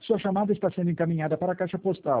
Sua chamada está sendo encaminhada para a caixa postal